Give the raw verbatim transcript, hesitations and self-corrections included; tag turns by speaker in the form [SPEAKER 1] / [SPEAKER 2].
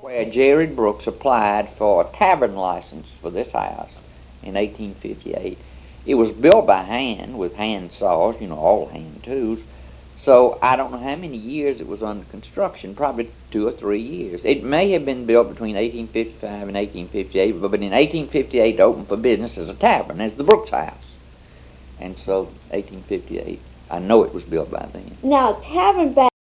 [SPEAKER 1] where Jared Brooks applied for a tavern license for this house in eighteen fifty-eight. It was built by hand with hand saws, you know, all hand tools. So I don't know how many years it was under construction, probably two or three years. It may have been built between eighteen fifty-five and eighteen fifty-eight, but in eighteen fifty-eight it opened for business as a tavern, as the Brooks House. And so eighteen fifty-eight, I know it was built by then.
[SPEAKER 2] Now, tavern back